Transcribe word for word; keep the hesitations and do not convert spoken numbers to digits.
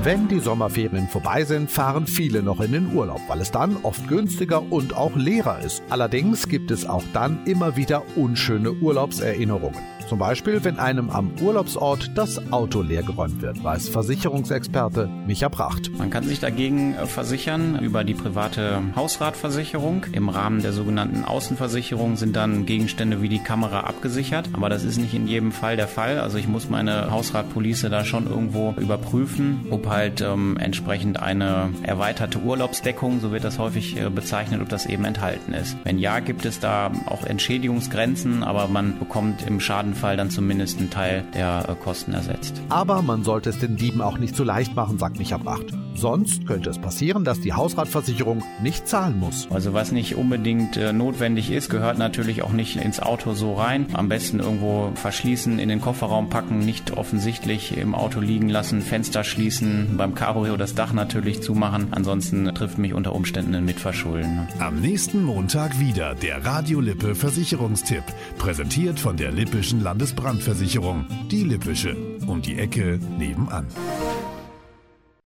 Wenn die Sommerferien vorbei sind, fahren viele noch in den Urlaub, weil es dann oft günstiger und auch leerer ist. Allerdings gibt es auch dann immer wieder unschöne Urlaubserinnerungen. Zum Beispiel, wenn einem am Urlaubsort das Auto leergeräumt wird, weiß Versicherungsexperte Micha Bracht. Man kann sich dagegen versichern über die private Hausratversicherung. Im Rahmen der sogenannten Außenversicherung sind dann Gegenstände wie die Kamera abgesichert. Aber das ist nicht in jedem Fall der Fall. Also ich muss meine Hausratpolice da schon irgendwo überprüfen, ob halt ähm, entsprechend eine erweiterte Urlaubsdeckung, so wird das häufig äh, bezeichnet, ob das eben enthalten ist. Wenn ja, gibt es da auch Entschädigungsgrenzen, aber man bekommt im Schadenfall dann zumindest einen Teil der äh, Kosten ersetzt. Aber man sollte es den Dieben auch nicht zu leicht machen, sagt Micha Bracht. Sonst könnte es passieren, dass die Hausratversicherung nicht zahlen muss. Also was nicht unbedingt äh, notwendig ist, gehört natürlich auch nicht ins Auto so rein. Am besten irgendwo verschließen, in den Kofferraum packen, nicht offensichtlich im Auto liegen lassen, Fenster schließen, beim Cabrio das Dach natürlich zumachen. Ansonsten trifft mich unter Umständen ein Mitverschulden. Am nächsten Montag wieder der Radio Lippe Versicherungstipp, präsentiert von der Lippischen Landesbrandversicherung. Die Lippische, um die Ecke nebenan.